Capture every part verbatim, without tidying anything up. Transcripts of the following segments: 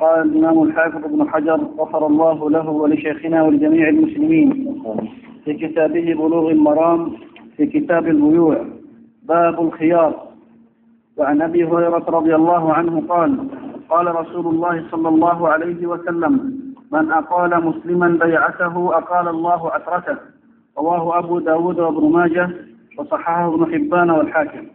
قال الإمام الحافظ ابن حجر غفر الله له ولشيخنا ولجميع المسلمين في كتابه بلوغ المرام في كتاب البيوع باب الخيار. وعن أبي هريرة رضي الله عنه قال قال رسول الله صلى الله عليه وسلم: من أقال مسلما بيعته أقال الله عثرته. رواه أبو داود وابن ماجه وصححه ابن حبان والحاكم.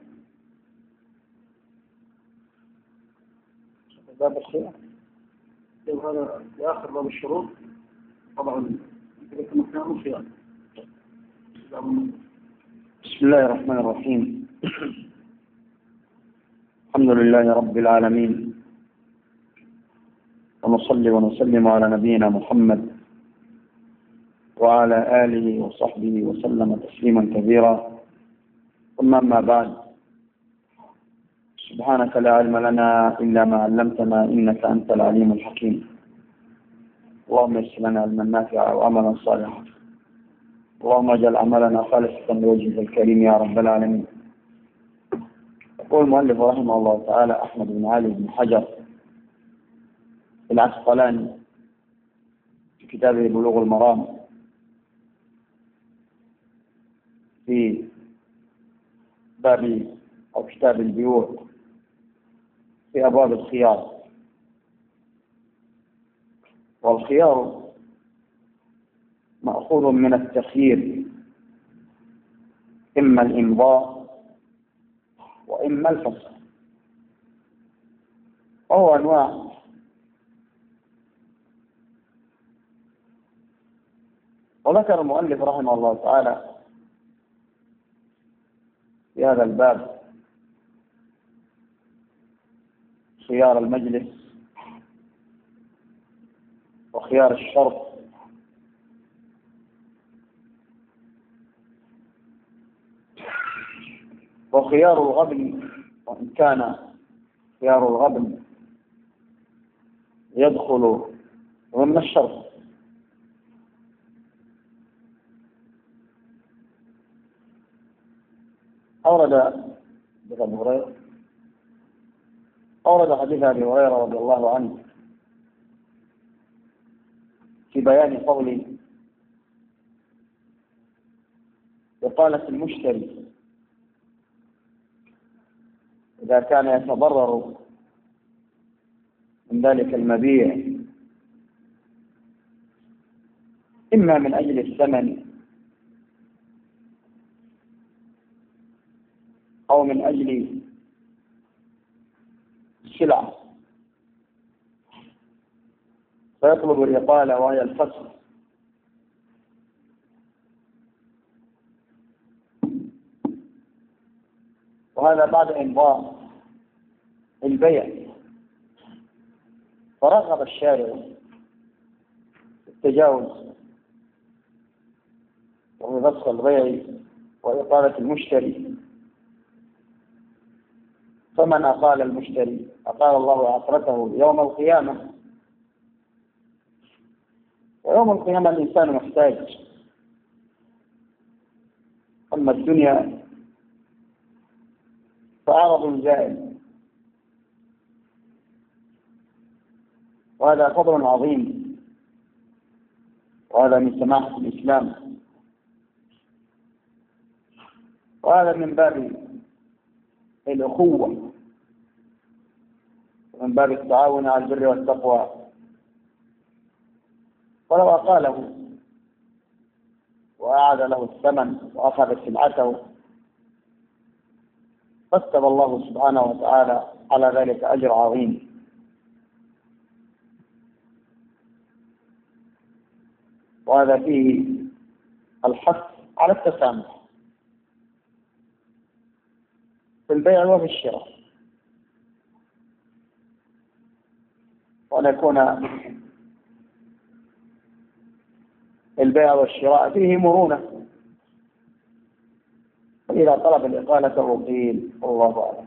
باب الخيار هذا في آخر باب الشروط طبعا الخيار. بسم الله الرحمن الرحيم. الحمد لله رب العالمين، ونصلي ونسلم على نبينا محمد وعلى آله وصحبه وسلم تسليما كثيرا. ثم أما بعد، سبحانك لا علم لنا إلا ما علمتنا إنك أنت العليم الحكيم. اللهم يسر لنا علما نافعا وعملا صالحا، اللهم اجعل عملنا خالصا لوجهك الكريم يا رب العالمين. يقول المؤلف رحمه الله تعالى أحمد بن علي بن حجر العسقلاني في كتابه بلوغ المرام في باب أو كتاب البيوع في أبواب الخيار. والخيار مأخوذ من التخيير، إما الإمضاء وإما الفسخ، وهو أنواع. وذكر المؤلف رحمه الله تعالى في هذا الباب خيار المجلس وخيار الشرط وخيار الغبن، وإن كان خيار الغبن يدخل ضمن الشرط. أورد أبي هريرة أورد حديث أبي هريرة رضي الله عنه في بيان قوله وقالت المشتري إذا كان يتضرر من ذلك المبيع إما من أجل الثمن أو من أجل السلعة، فيطلب الإقالة وهي الفسخ. وهذا بعد إمضاء البيع. فرغب الشارع في التجاوز وفي فسخ البيع وإقالة المشتري. فمن أقال المشتري أقال الله عثرته يوم القيامة. ويوم القيامة الإنسان محتاج، أما الدنيا فعرض زائل. وهذا فضل عظيم، وهذا من سماحة الإسلام، وهذا من باب الأخوة ومن باب التعاون على البر والتقوى. ولو أقاله وأعاد له الثمن وأخذ سلعته كتب الله سبحانه وتعالى على ذلك أجر عظيم. وهذا فيه الحث على التسامح في البيع وفي الشراء، وأن يكون البيع والشراء فيه مرونة. فإذا طلب الإقالة وقيل والله أعلم.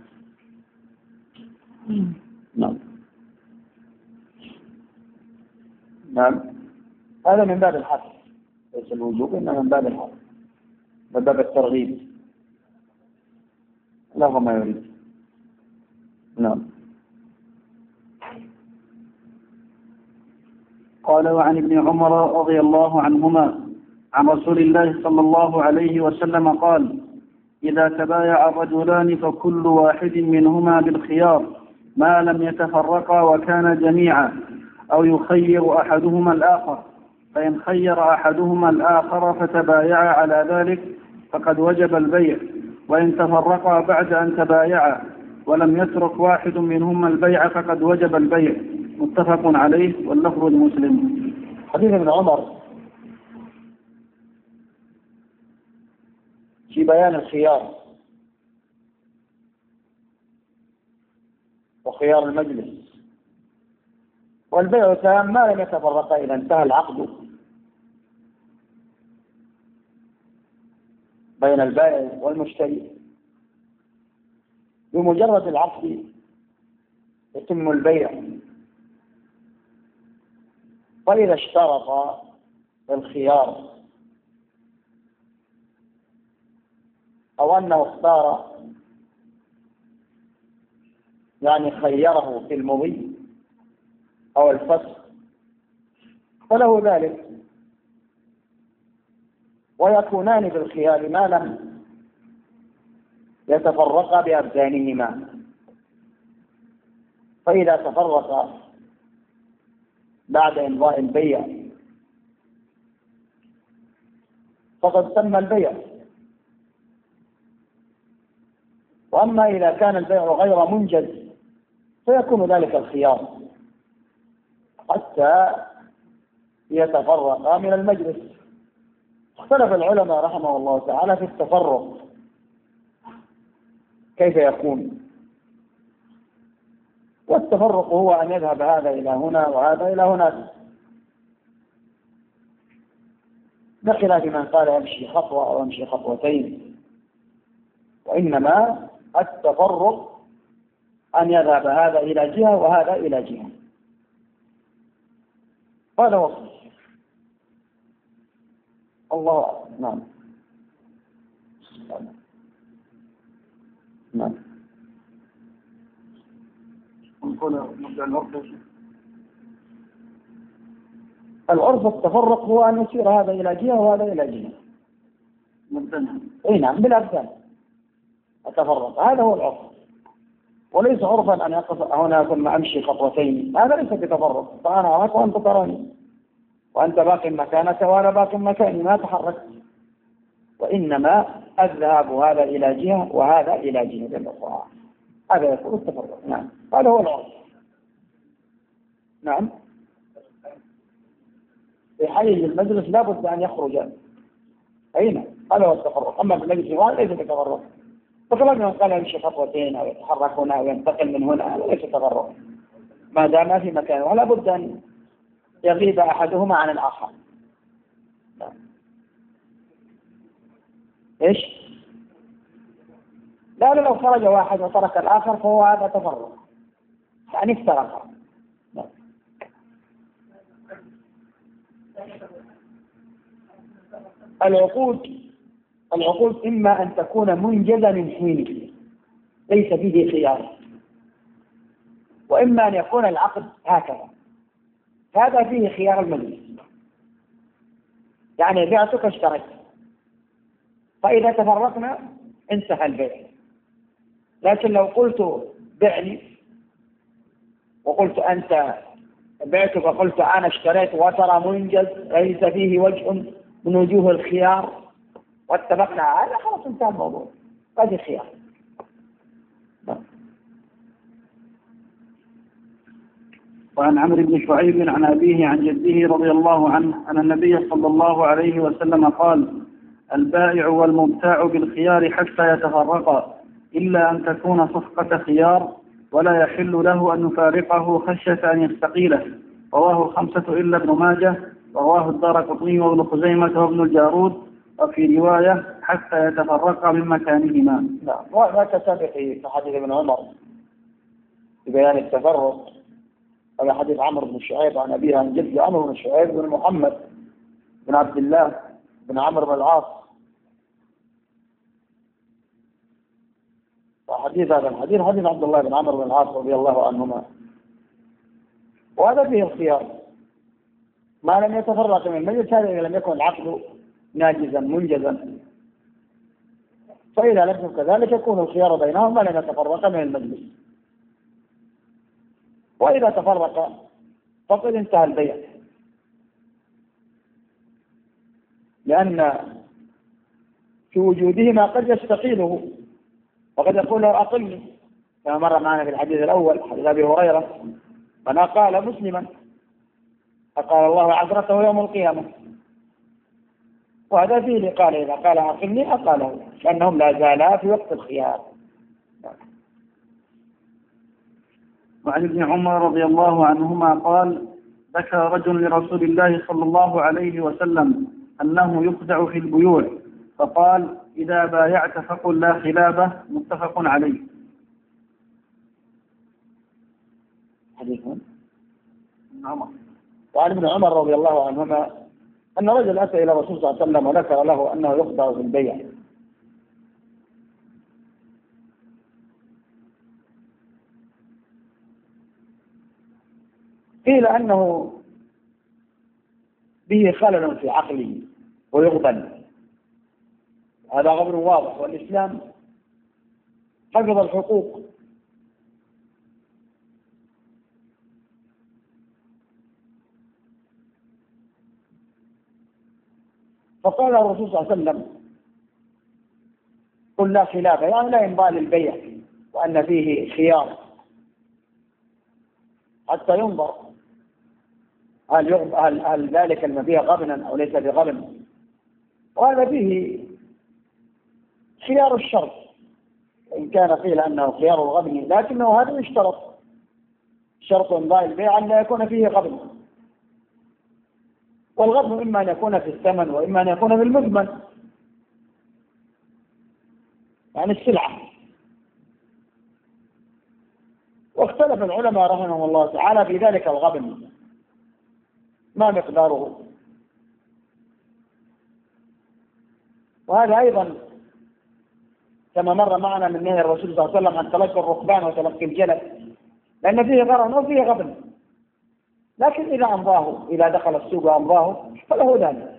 نعم نعم هذا من باب الحث، ليس الوجوب إنما من باب الحث، من باب الترغيب له ما يريد. نعم قال وعن ابن عمر رضي الله عنهما عن رسول الله صلى الله عليه وسلم قال إذا تبايع الرجلان فكل واحد منهما بالخيار ما لم يتفرقا وكان جميعا أو يخير أحدهما الآخر، فإن خير أحدهما الآخر فتبايعا على ذلك فقد وجب البيع، وإن تفرقا بعد أن تبايعا ولم يترك واحد منهما البيع فقد وجب البيع. متفق عليه واللفظ لمسلم. حديث ابن عمر في بيان الخيار وخيار المجلس، والبيع تام ما لم يتفرقا إذا انتهى العقد بين البائع والمشتري. بمجرد العقد يتم البيع. وإذا اشترط الخيار أو أنه اختار يعني خيره في المضي أو الفسخ فله ذلك، ويكونان بالخيار ما لم يتفرقا بأبدانهما. فإذا تفرقا بعد إمضاء البيع فقد تم البيع. وأما إذا كان البيع غير منجز فيكون ذلك الخيار حتى يتفرقا من المجلس. اختلف العلماء رحمه الله تعالى في التفرق كيف يكون، والتفرق هو أن يذهب هذا إلى هنا وهذا إلى هناك، بخلاف من قال يمشي خطوة أو يمشي خطوتين. وإنما التفرق أن يذهب هذا إلى جهة وهذا إلى جهة. هذا وصف الله أعلم. نعم نعم. العرف التفرق هو أن يصير هذا إلى جهة وهذا إلى جهة. أي نعم بالأبدان التفرق، هذا هو العرف، وليس عرفا أن يقف هنا ثم أمشي خطوتين، هذا ليس بتفرق. فأنا أراك وأنت تراني وأنت باق مكانك وأنا باق مكاني ما تحرك، وإنما الذهاب هذا إلى جهة وهذا إلى جهة أخرى، هذا يكون التفرق. نعم هذا هو العرف. نعم في حي المجلس لا بد أن يخرج. أين هذا هو التفرق. أما في المجلس هذا ليس بتفرق. فطلب من قال يمشي خطوتين أو يتحرك هنا أو ينتقل من هنا ليس تفرق ما دام في مكانه، ولا بد أن يغيب أحدهما عن الآخر. إيش؟ لا لو خرج واحد وترك الآخر فهو هذا تفرق، يعني افترق. العقود العقود إما أن تكون منجزة من حينه ليس فيه خيار، وإما أن يكون العقد هكذا، هذا فيه خيار المجلس. يعني بعتك اشتريت، فإذا تفرقنا انتهى البيع. لكن لو قلت بعني وقلت أنت بعتك وقلت أنا اشتريت وترى منجز ليس فيه وجه من وجوه الخيار واتفقنا على خلاص انتهى الموضوع، هذه خيار. وعن عمرو بن شعيب عن أبيه عن جده رضي الله عنه أن النبي صلى الله عليه وسلم قال: البائع والمبتاع بالخيار حتى يتفرقا إلا أن تكون صفقة خيار، ولا يحل له أن يفارقه خشية أن يستقيله. رواه الخمسة إلا ابن ماجه، رواه الدارقطني وابن خزيمة وابن الجارود، وفي رواية حتى يتفرقا من مكانهما. نعم وهذا سابق في حديث ابن عمر في بيان التفرق. هذا حديث عمرو بن شعيب عن أبيه عن جده عمرو بن شعيب بن محمد بن عبد الله بن عمرو بن العاص. وحديث هذا الحديث حديث عبد الله بن عمرو بن العاص رضي الله عنهما، وهذا فيه الخيار. ما لم يتفرق من المجلس هذا إذا لم يكن العقد ناجزا منجزا. فإذا لم يكن كذلك يكون الخيار بينهم ما لم يتفرق من المجلس. وإذا تفرق فقد انتهى البيع، لأن في وجودهما قد يستقيله وقد يقول له أقلني، كما مر معنا في الحديث الأول حديث أبي هريرة: من أقال مسلما أقال الله عثرته يوم القيامة. وهذا فيه قال إذا قال أقلني أقاله، لأنهم لا زالا في وقت الخيار. وعن ابن عمر رضي الله عنهما قال: ذكر رجل لرسول الله صلى الله عليه وسلم أنه يخدع في البيوع، فقال: إذا بايعت فقل لا خلابة. متفق عليه. حديث عمر. وعن ابن عمر رضي الله عنهما أن رجل أتى إلى الرسول صلى الله عليه وسلم وذكر له أنه يخدع في البيع، قيل أنه به خلل في عقله ويغبن. هذا غبن واضح، والإسلام حفظ الحقوق. فقال الرسول صلى الله عليه وسلم: قل لا خلاف، يعني لا ينبغي للبيع وأن فيه خيار حتى ينظر هل, هل, هل ذلك المبيع غبنا أو ليس بغبن. وهذا فيه خيار الشرط، إن كان قيل أنه خيار الغبن، لكنه هذا يشترط شرط انباء البيع أن لا يكون فيه غبن. والغبن إما أن يكون في الثمن وإما أن يكون في المثمن، يعني السلعة. واختلف العلماء رحمهم الله تعالى في ذلك الغبن ما مقداره. وهذا أيضا كما مر معنا من نهي الرسول صلى الله عليه وسلم عن تلقي الركبان وتلقي الجلد، لأن فيه غرن وفيه غبن. لكن إذا أمضاه، إذا دخل السوق وأمضاه فله ذلك.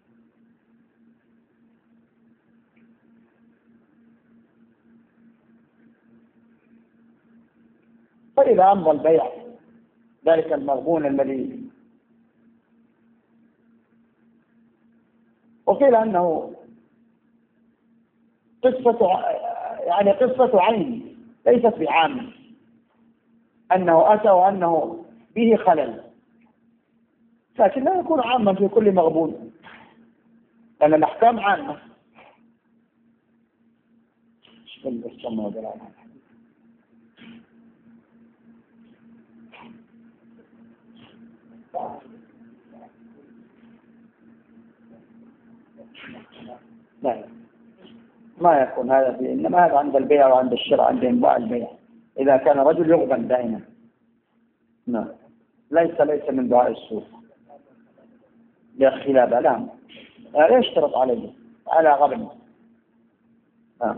فإذا أمضى البيع ذلك المغبون الذي، وقيل أنه قصة يعني قصة عين ليست بعام، أنه أتى وأنه به خلل، لكن لا يكون عاما في كل مغبون، لأن الأحكام عامة. لا، ما يكون هذا فيه، إنما هذا عند البيع وعند الشراء، عند انباع البيع، إذا كان رجل يغبن دائما. نعم، ليس ليس من دعاء السوق للخلابة، لا، لا يشترط عليه على غبن. نعم.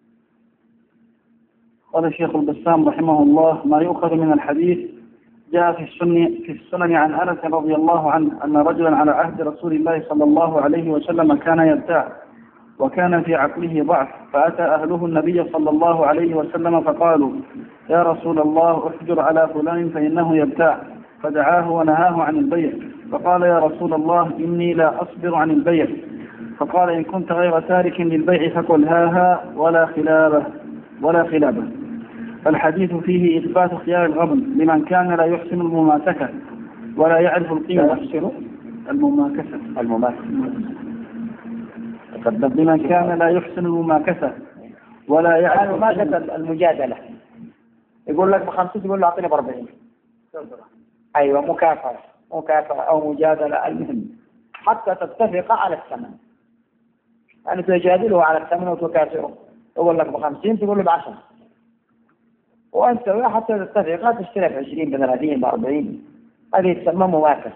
قال الشيخ البسام رحمه الله: ما يؤخذ من الحديث جاء في السنن في السنن عن أنس رضي الله عنه أن رجلا على عهد رسول الله صلى الله عليه وسلم كان يبتاع، وكان في عقله ضعف، فأتى أهله النبي صلى الله عليه وسلم فقالوا: يا رسول الله احجر على فلان فإنه يبتاع، فدعاه ونهاه عن البيع، فقال: يا رسول الله إني لا أصبر عن البيع. فقال: إن كنت غير تارك للبيع فقل هاها ولا خلابة ولا خلابة. فالحديث فيه إثبات خيار الغبن لمن كان لا يحسن المماسكة ولا يعرف القيمة. لا يحسن المماكسة المماسكة لمن كان لا يحسن المماكسة ولا يعرف المماكسة المجادلة. يقول لك بخمسين تقول له أعطيني بأربعين. أيوة، مكافأة مكافأة أو مجادلة، المهم حتى تتفق على الثمن. يعني تجادله على الثمن وتكافئه، يقول لك بخمسين تقول له بعشرة، وأنت حتى تتفق تشتري بعشرين بثلاثين بأربعين، هذه تسمى مماكسة.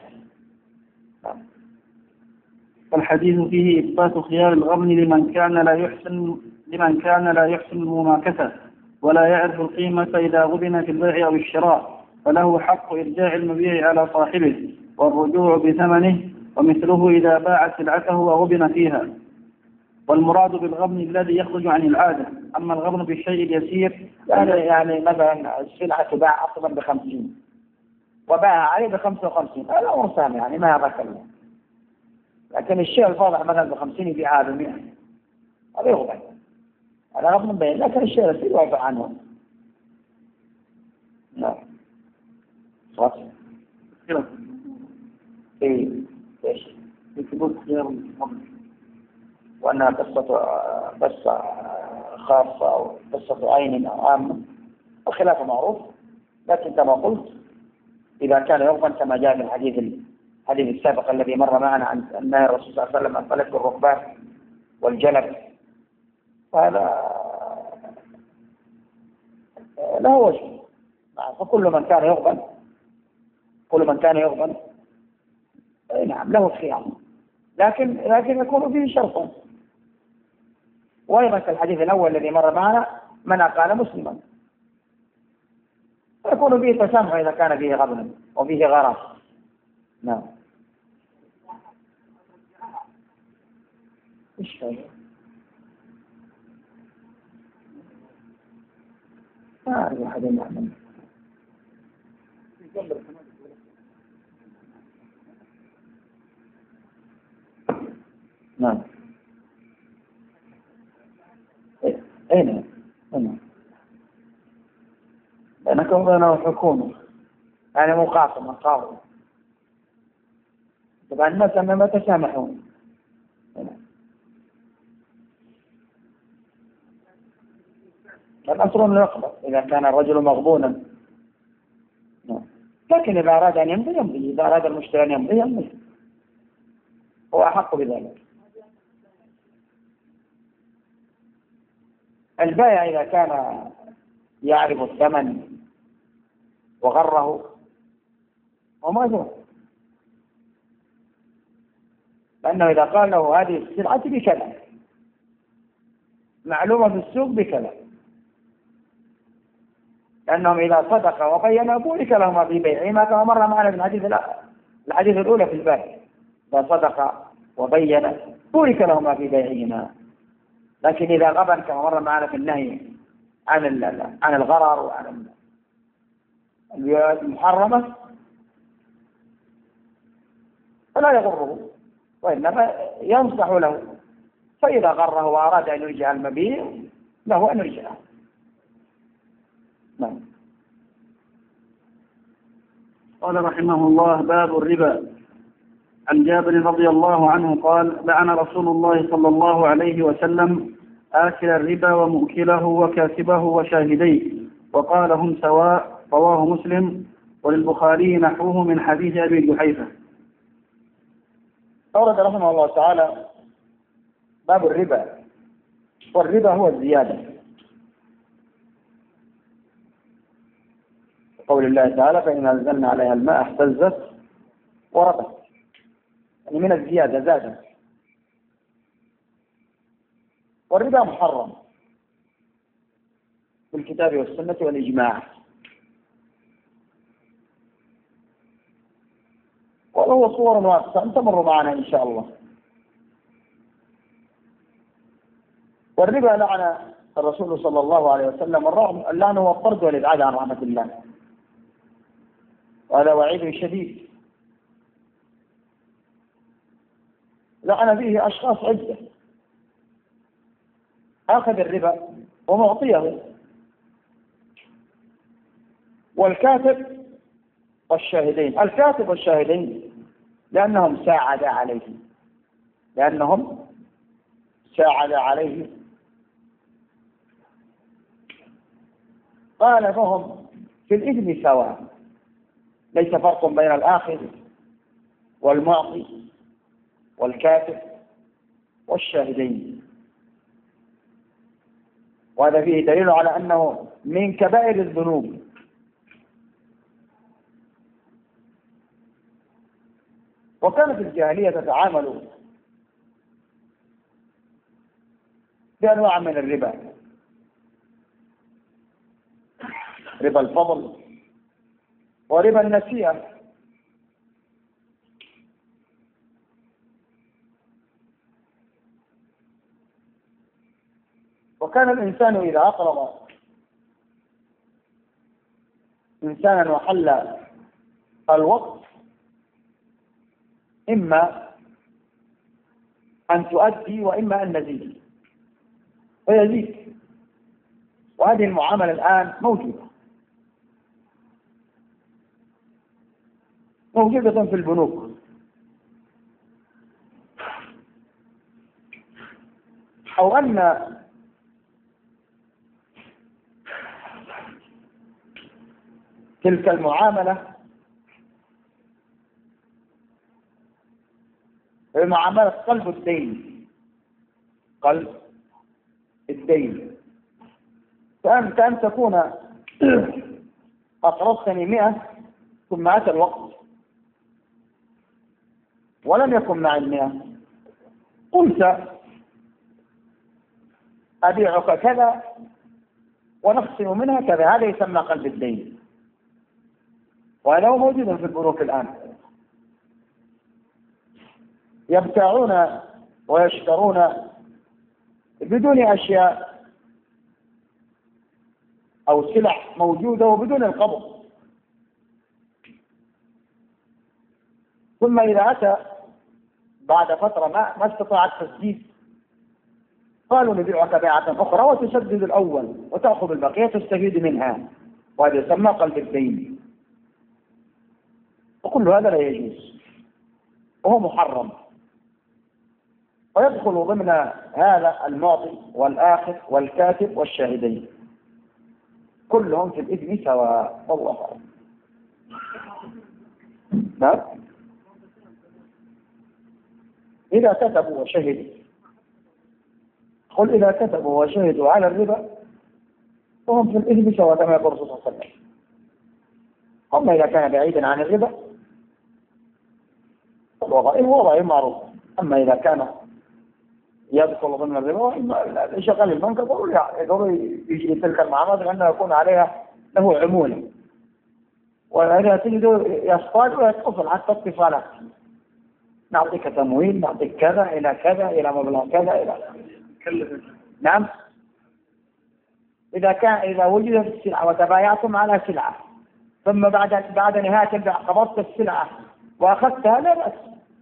الحديث فيه إثبات خيار الغبن لمن كان لا يحسن لمن كان لا يحسن المماكسة ولا يعرف القيمة إذا غبن في البيع أو الشراء، فله حق إرجاع المبيع على صاحبه والرجوع بثمنه، ومثله إذا باع سلعته وغبن فيها. والمراد بالغبن الذي يخرج عن العادة. أما الغبن بالشيء اليسير يعني يعني مثلا السلعة تباع أصلا بخمسين وباعها عليه بخمسة وخمسين، هذا أمر سامي يعني ما يبقى كلام. لكن الشيء الفاضح مثلا بخمسين يبيعها بمئة، هذا يغبن، هذا غبن بين. لكن الشيء اليسير يوافق عنه. لا صح. إيه إيش؟ في ثبوت خيار الغبن، وأنها قصة قصة خاصة أو قصة عين أو عامة، الخلاف معروف. لكن كما قلت إذا كان يغبن كما جاء في الحديث الحديث السابق الذي مر معنا عن النهي الرسول صلى الله عليه وسلم عن فلك الركبان والجلب، فهذا له وجه. فكل من كان يغبن كل من كان يغبن نعم له الخيار، لكن لكن يكون فيه شرط. وأيضا كالحديث الأول الذي مر معنا من قال مسلما، يكون فيه تسامح إذا كان فيه غبن وفيه غرض. نعم. إيش هذا؟ ما أعرف أحد يعلم. نعم. أين؟ أين؟ بينك وبينه الحكومة، يعني مقاطمة قاضي. طبعا الناس أنما تسامحون. الأصل لا يقبل إذا كان الرجل مغبونا. لكن إذا أراد أن يمضي يمضي، إذا أراد المشتري أن يمضي يمضي، هو أحق بذلك. البائع إذا كان يعرف الثمن وغره هو مأجور، لأنه إذا قال له هذه السلعة بكذا معلومة في السوق بكذا، لأنهم إذا صدق وبين بورك لهما في بيعهما كما مر معنا في الحديث الحديث الأولى في الباب، إذا صدق وبين بورك لهما في بيعهما. لكن إذا غبن كما مر معنا في النهي عن عن الغرر وعن الولايات المحرمة فلا يغره، وإنما ينصح له، فإذا غره وأراد أن يرجع المبيع له أن يرجعه. نعم. قال رحمه الله: باب الربا. عن جابر رضي الله عنه قال: لعن رسول الله صلى الله عليه وسلم آكل الربا ومؤكله وكاتبه وشاهديه، وقال هم سواء. رواه مسلم، وللبخاري نحوه من حديث أبي جحيفة. أورد رحمه الله تعالى باب الربا، والربا هو الزيادة. قول الله تعالى: فإن أنزلنا عليها الماء اهتزت وربت، يعني من الزيادة زادت. والربا محرم بالكتاب والسنة والإجماع، وهو صور وأقسام تمر معنا إن شاء الله. والربا لعن الرسول صلى الله عليه وسلم، الرغم اللعن هو الطرد والإبعاد عن رحمة الله، وهذا وعيد شديد لعن فيه أشخاص عدة: أخذ الربا ومعطيه، والكاتب والشاهدين. الكاتب والشاهدين لأنهم ساعدا عليه لأنهم ساعدا عليه قال: فهم في الإثم سواء، ليس فرق بين الآخذ والمعطي والكاتب والشاهدين. وهذا فيه دليل على أنه من كبائر الذنوب. وكانت الجاهلية تتعامل بأنواع من الربا: ربا الفضل وربا النسيئة. وكان الإنسان إذا أقرض إنسانا وحل الوقت إما أن تؤدي وإما أن نزيد ويزيد. وهذه المعاملة الآن موجودة موجودة في البنوك. أو أن تلك المعاملة هي معاملة قلب الدين، قلب الدين. فأنت أن تكون أقرضتني مئة ثم أتى الوقت ولم يكن معي المئة، قلت أبيعك كذا ونقسم منها كذا، هذا يسمى قلب الدين، وهذا هو موجود في البنوك الآن. يبتاعون ويشترون بدون أشياء أو سلع موجودة وبدون القبض، ثم إذا أتى بعد فترة ما, ما استطاع التسديد قالوا نبيعك بيعة أخرى وتسدد الأول وتأخذ البقية تستفيد منها، وهذا يسمى قلب الدين. وكل هذا لا يجوز وهو محرم، ويدخل ضمن هذا المعطي والآخذ والكاتب والشاهدين، كلهم في الإثم سواء. والله أعلم. نعم. إذا كتبوا وشهدوا، قل إذا كتبوا وشهدوا على الربا فهم في الإثم سواء كما يقول الرسول صلى الله عليه وسلم. أما إذا كان بعيدا عن الربا فالوضع وضع معروف. أما إذا كان يدخل ضمن الربا شغل البنك يقولوا يجري تلك المعاملات لأنه يكون عليها له عمولة، وإذا تجده يصطاد ويتصل حتى اتصالات، نعطيك تمويل، نعطيك كذا إلى كذا إلى مبلغ كذا إلى نعم. إذا كان إذا وجدت السلعة وتبايعتم على سلعة ثم بعد بعد نهاية البيع قبضت السلعة وأخذتها لا بأس.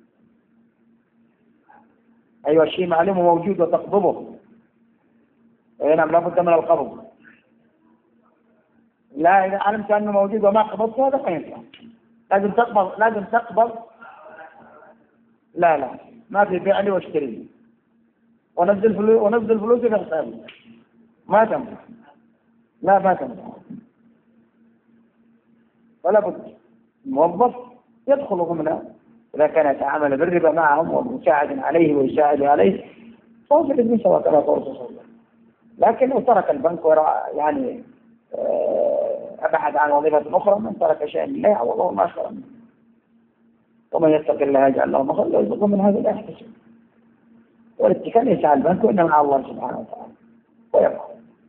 أيوة شيء معلوم موجود وتقبضه، نعم لابد من القبض. لا إذا علمت أنه موجود وما قبضته هذا ما ينفع، لازم تقبض لازم تقبض. لا لا ما في بيع لي واشتري لي ونزل فلوس ونزل فلوسي في حسابي، ما تنفع. لا ما تنفع. ولا بد موظف يدخل ضمن إذا كان يتعامل بالربا معهم ومساعد عليه ويساعد عليه فهو في الإثم سواء كما قال الرسول صلى الله عليه وسلم. لكن لو ترك البنك وراء يعني أبحث عن وظيفة أخرى من ترك شيئا لله والله ما شاء الله. ومن يتق الله يجعل له مخرجا ويرزقه من هذا لا يحتسب. والاتكال ليس على البنك وإنما على الله سبحانه وتعالى ويبقى.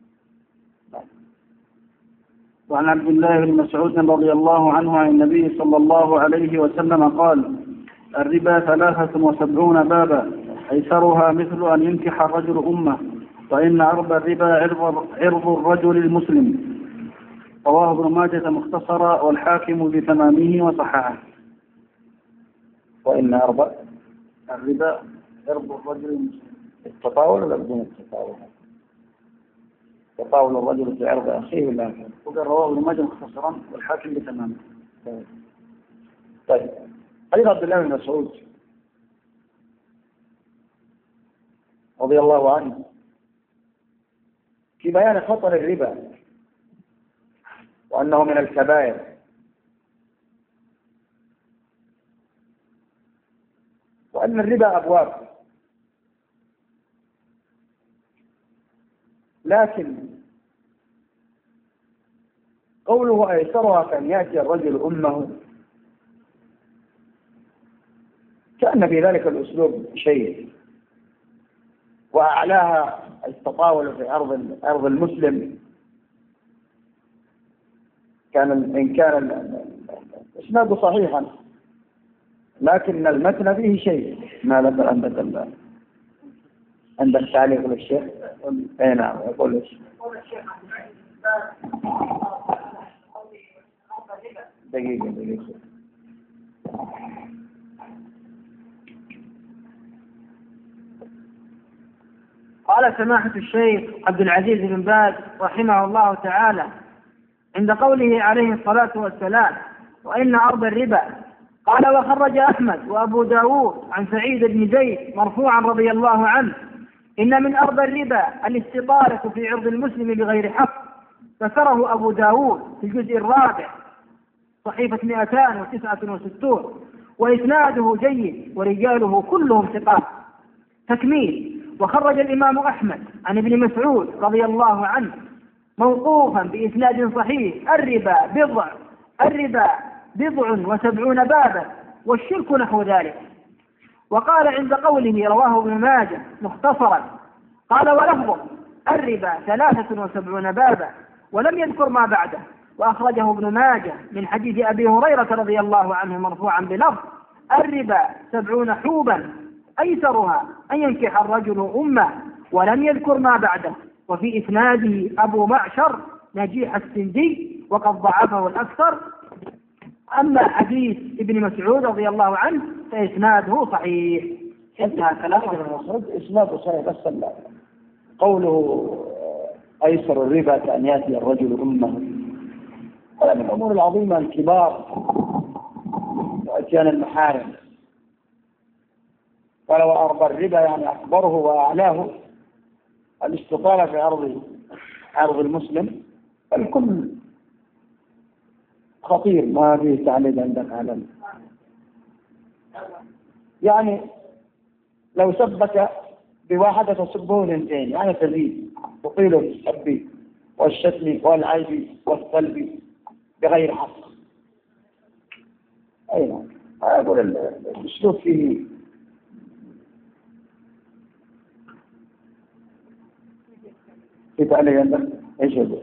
وعن عبد الله بن مسعود رضي الله عنه عن النبي صلى الله عليه وسلم قال: الربا ثلاثة وسبعون بابا أيسرها مثل أن ينكح الرجل أمه، فإن عرض الربا عرض الرجل المسلم. رواه ابن ماجه مختصرا والحاكم بتمامه وصححه. وإن عرض الربا عرض الرجل المسلم. التطاول ولا بدون التطاول؟ تطاول الرجل في عرض أخيه ولا أخيه؟ وقال رواه ابن ماجه مختصرا والحاكم بتمامه. طيب حديث عبد الله بن مسعود رضي الله عنه في بيان خطر الربا وأنه من الكبائر، وأن الربا أبواب، لكن قوله أيسرها كأن يأتي الرجل أمه كأن في ذلك الأسلوب شيء، وأعلاها التطاول في أرض أرض المسلم. كان إن كان الإسناد صحيحا لكن المتن فيه شيء. ما ذكر عندك عندك تعليق للشيخ؟ اي نعم يقول ايش؟ دقيقة دقيقة. قال سماحة الشيخ عبد العزيز بن باز رحمه الله تعالى عند قوله عليه الصلاة والسلام وإن أرض الربا، قال وخرج أحمد وأبو داود عن سعيد بن زيد مرفوعا رضي الله عنه إن من أرض الربا الاستطالة في عرض المسلم بغير حق. ذكره أبو داود في الجزء الرابع صحيفة مئتين وتسعة وستون وإسناده جيد ورجاله كلهم ثقات. تكميل. وخرج الإمام أحمد عن ابن مسعود رضي الله عنه موقوفا بإسناد صحيح الربا بضع الربا بضع وسبعون بابا والشرك نحو ذلك. وقال عند قوله رواه ابن ماجه مختصرا قال ولفظه الربا ثلاثة وسبعون بابا ولم يذكر ما بعده. وأخرجه ابن ماجه من حديث أبي هريرة رضي الله عنه مرفوعا بلفظ الربا سبعون حوبا أيسرها أن ينكح الرجل أمه ولم يذكر ما بعده. وفي إسناده أبو معشر نجيح السندي وقد ضعفه الأكثر. أما حديث ابن مسعود رضي الله عنه فإسناده صحيح. انتهى كلامه ابن مسعود إسناده صحيح، بس قوله أيسر الربا كأن يأتي الرجل أمه هذا من الأمور العظيمة الكبار وأتيان المحارم. ولو أرض الربا يعني أكبره وأعلاه الاستطالة في أرض أرض المسلم، الكل خطير ما فيه تعليل عندك على يعني لو سبك بواحدة تسبه لنتين يعني تزيد تطيل السب والشتم والعيب والسلب بغير حق. أي نعم أقول الأسلوب فيه في تعليق عندك ايش يقول؟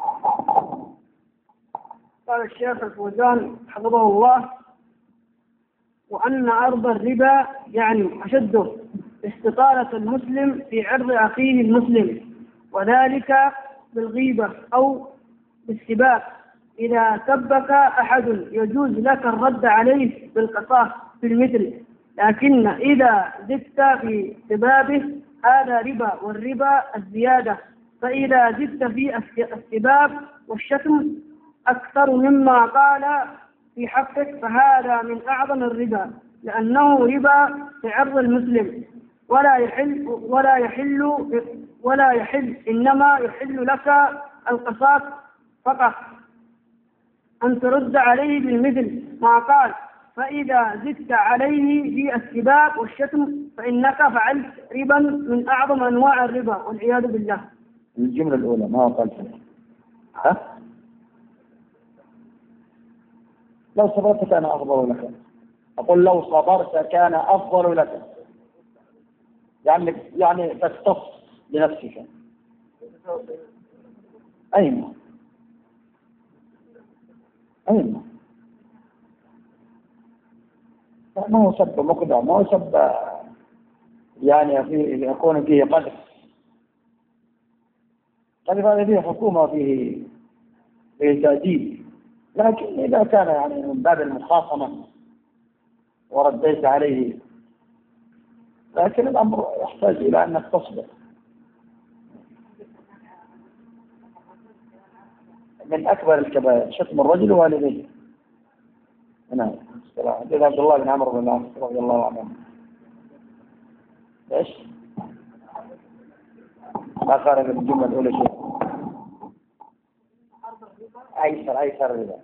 قال الشيخ الفوزان حفظه الله وأن أرض الربا يعني أشده استطالة المسلم في عرض أخيه المسلم، وذلك بالغيبة أو بالسباب. إذا سبك أحد يجوز لك الرد عليه بالقصاص في المثل، لكن إذا زدت في سبابه هذا ربا، والربا الزيادة. فإذا زدت في السباب والشتم أكثر مما قال في حقك فهذا من أعظم الربا، لأنه ربا في عرض المسلم ولا يحل ولا يحل ولا يحل إنما يحل لك القصاص فقط أن ترد عليه بالمثل ما قال. فإذا زدت عليه في السباب والشتم فإنك فعلت ربا من أعظم أنواع الربا والعياذ بالله. الجملة الأولى ما قال فيها ها؟ لو صبرت كان أفضل لك. أقول لو صبرت كان أفضل لك، يعني يعني تختص لنفسك. أين أين ما هو سب مقدع، ما هو سب يعني فيه يكون فيه قدر قدر هذا فيه حكومة فيه فيه تأديب. لكن إذا كان يعني من باب المخاصمة ورديت عليه، لكن الأمر يحتاج إلى أنك تصبر. من أكبر الكبائر شتم الرجل والديه. نعم. حديث عبد الله بن عمرو بن العاص رضي الله عنه. ايش؟ ما خارج الجملة الأولى شيء. أيسر أيسر الربا.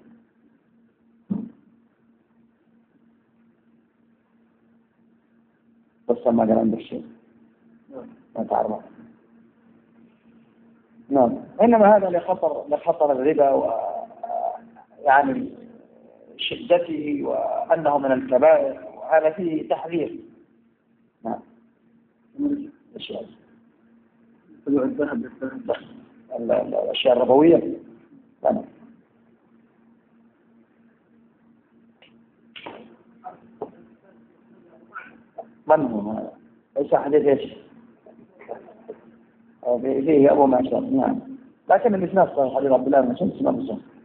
بس ما قال عندك شيء. ما تعرف. نعم. إنما هذا لخطر لخطر الربا و يعني شدته وأنه من الكبائر، وهذا فيه تحذير. نعم. الأشياء الأشياء الربوية. نعم. من هو هذا؟ ليس حديث ايش؟ فيه أبو معشر. نعم، لكن الإسناد صحيح حديث عبد الله بن مسعود إسناد صحيح.